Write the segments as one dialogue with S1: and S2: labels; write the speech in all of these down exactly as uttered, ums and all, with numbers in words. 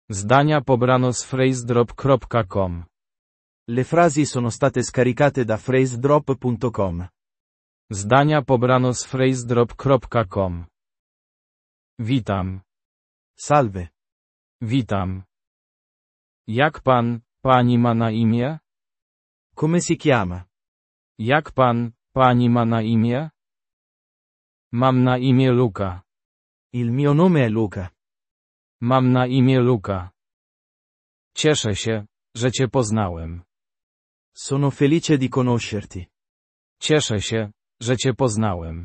S1: Zdania pobrano z phrase drop kropka com.
S2: Le frasi sono state scaricate da phrase drop punto com.
S1: Zdania pobrano z phrase drop kropka com. Witam.
S2: Salve.
S1: Witam. Jak pan, pani ma na imię?
S2: Come si chiama?
S1: Jak pan, pani ma na imię? Mam na imię Luca.
S2: Il mio nome è Luca.
S1: Mam na imię Luca. Cieszę się, że cię poznałem.
S2: Sono felice di conoscerti.
S1: Cieszę się, że cię poznałem.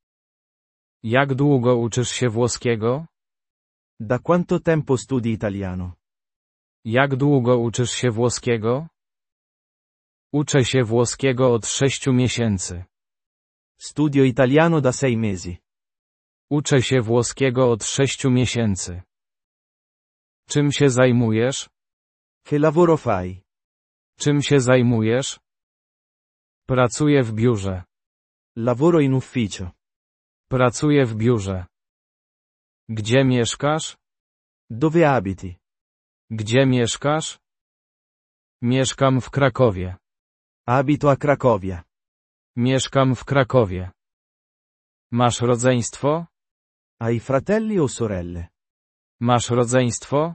S1: Jak długo uczysz się włoskiego?
S2: Da quanto tempo studi italiano?
S1: Jak długo uczysz się włoskiego? Uczę się włoskiego od sześciu miesięcy.
S2: Studio italiano da sei mesi.
S1: Uczę się włoskiego od sześciu miesięcy. Czym się zajmujesz?
S2: Che lavoro fai?
S1: Czym się zajmujesz? Pracuję w biurze.
S2: Lavoro in ufficio.
S1: Pracuję w biurze. Gdzie mieszkasz?
S2: Dove abiti?
S1: Gdzie mieszkasz? Mieszkam w Krakowie.
S2: Abito a Cracovia.
S1: Mieszkam w Krakowie. Masz rodzeństwo?
S2: Hai fratelli o sorelle?
S1: Masz rodzeństwo?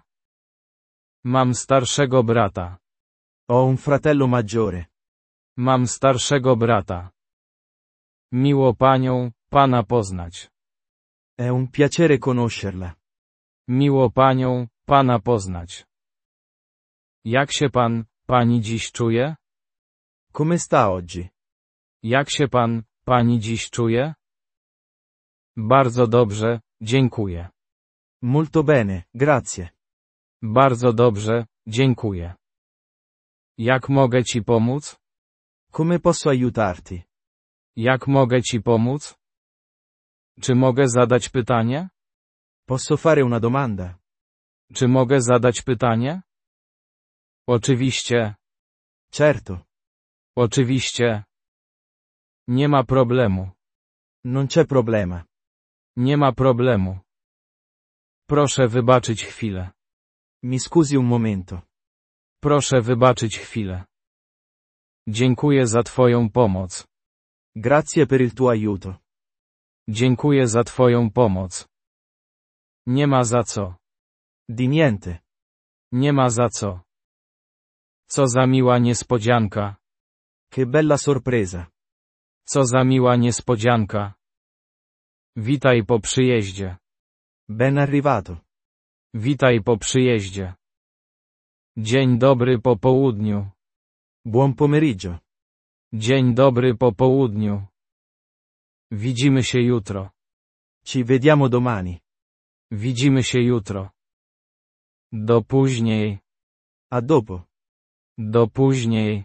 S1: Mam starszego brata.
S2: Ho un fratello maggiore.
S1: Mam starszego brata. Miło panią, pana poznać.
S2: È un piacere conoscerla.
S1: Miło panią, pana poznać. Jak się pan, pani dziś czuje?
S2: Come sta oggi?
S1: Jak się pan, pani dziś czuje? Bardzo dobrze, dziękuję.
S2: Molto bene, grazie.
S1: Bardzo dobrze, dziękuję. Jak mogę ci pomóc?
S2: Come posso aiutarti?
S1: Jak mogę ci pomóc? Czy mogę zadać pytanie?
S2: Posso fare una domanda?
S1: Czy mogę zadać pytanie? Oczywiście.
S2: Certo.
S1: Oczywiście. Nie ma problemu.
S2: Non c'è problema.
S1: Nie ma problemu. Proszę wybaczyć chwilę.
S2: Mi scusi un momento.
S1: Proszę wybaczyć chwilę. Dziękuję za twoją pomoc.
S2: Grazie per il tuo aiuto.
S1: Dziękuję za twoją pomoc. Nie ma za co.
S2: Di niente.
S1: Nie ma za co. Co za miła niespodzianka.
S2: Che bella sorpresa.
S1: Co za miła niespodzianka. Witaj po przyjeździe.
S2: Ben arrivato.
S1: Witaj po przyjeździe. Dzień dobry po południu.
S2: Buon pomeriggio.
S1: Dzień dobry po południu. Widzimy się jutro.
S2: Ci vediamo domani.
S1: Widzimy się jutro. Do później.
S2: A dopo.
S1: Do później.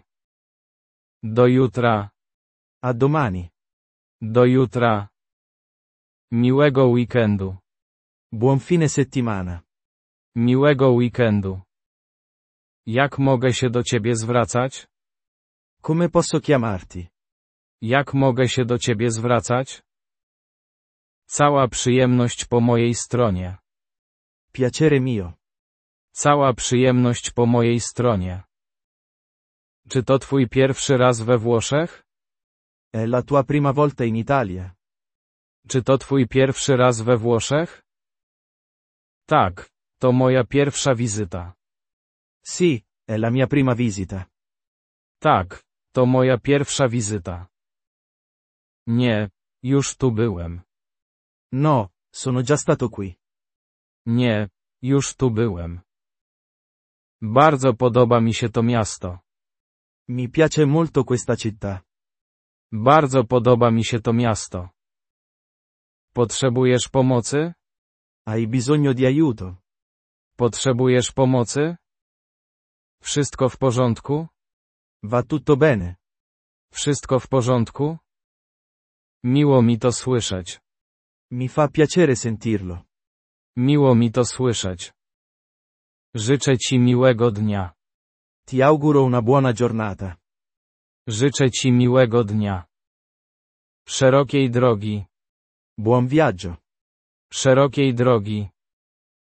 S1: Do jutra.
S2: A domani.
S1: Do jutra. Miłego weekendu.
S2: Buon fine settimana.
S1: Miłego weekendu. Jak mogę się do ciebie zwracać?
S2: Come posso chiamarti?
S1: Jak mogę się do ciebie zwracać? Cała przyjemność po mojej stronie.
S2: Piacere mio.
S1: Cała przyjemność po mojej stronie. Czy to twój pierwszy raz we Włoszech?
S2: È la tua prima volta in Italia?
S1: Czy to twój pierwszy raz we Włoszech? Tak, to moja pierwsza wizyta.
S2: Sì, è la mia prima visita.
S1: Tak, to moja pierwsza wizyta. Nie, już tu byłem.
S2: No, sono già stato qui.
S1: Nie, już tu byłem. Bardzo podoba mi się to miasto.
S2: Mi piace molto questa città.
S1: Bardzo podoba mi się to miasto. Potrzebujesz pomocy?
S2: Hai bisogno di aiuto?
S1: Potrzebujesz pomocy? Wszystko w porządku?
S2: Va tutto bene?
S1: Wszystko w porządku? Miło mi to słyszeć.
S2: Mi fa piacere sentirlo.
S1: Miło mi to słyszeć. Życzę ci miłego dnia.
S2: Ti auguro una buona giornata.
S1: Życzę ci miłego dnia. Szerokiej drogi.
S2: Buon viaggio.
S1: Szerokiej drogi.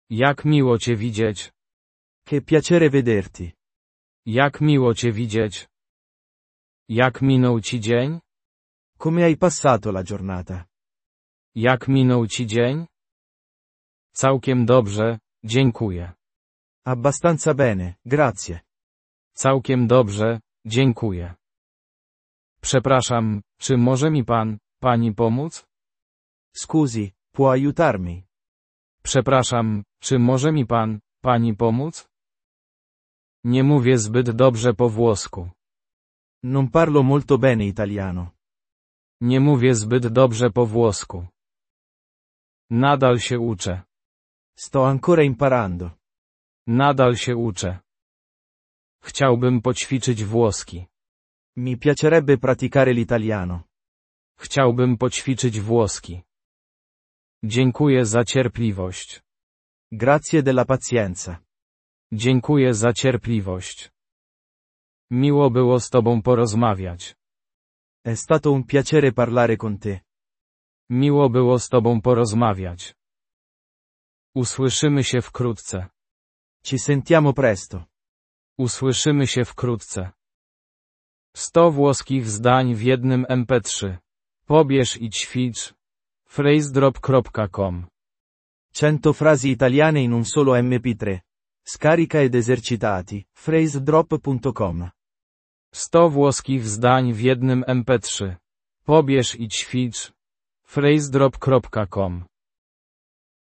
S1: Jak miło Cię widzieć.
S2: Che piacere vederti.
S1: Jak miło Cię widzieć. Jak minął Ci dzień?
S2: Come hai passato la giornata?
S1: Jak minął Ci dzień? Całkiem dobrze, dziękuję.
S2: Abbastanza bene, grazie.
S1: Całkiem dobrze, dziękuję. Przepraszam, czy może mi pan, pani pomóc?
S2: Scusi, può aiutarmi?
S1: Przepraszam, czy może mi pan, pani pomóc? Nie mówię zbyt dobrze po włosku.
S2: Non parlo molto bene italiano.
S1: Nie mówię zbyt dobrze po włosku. Nadal się uczę.
S2: Sto ancora imparando.
S1: Nadal się uczę. Chciałbym poćwiczyć włoski.
S2: Mi piacerebbe praticare l'italiano.
S1: Chciałbym poćwiczyć włoski. Dziękuję za cierpliwość.
S2: Grazie della pazienza.
S1: Dziękuję za cierpliwość. Miło było z Tobą porozmawiać.
S2: È stato un piacere parlare con te.
S1: Miło było z Tobą porozmawiać. Usłyszymy się wkrótce.
S2: Ci sentiamo presto.
S1: Usłyszymy się wkrótce. sto włoskich zdań w jednym em pe trzy. Pobierz i ćwicz. phrase-drop kropka com
S2: cento frasi italiane in un solo emme pi tre. Scarica ed esercitati. phrase drop punto com
S1: sto włoskich zdań w jednym em pe trzy. Pobierz i ćwicz. phrase-drop kropka com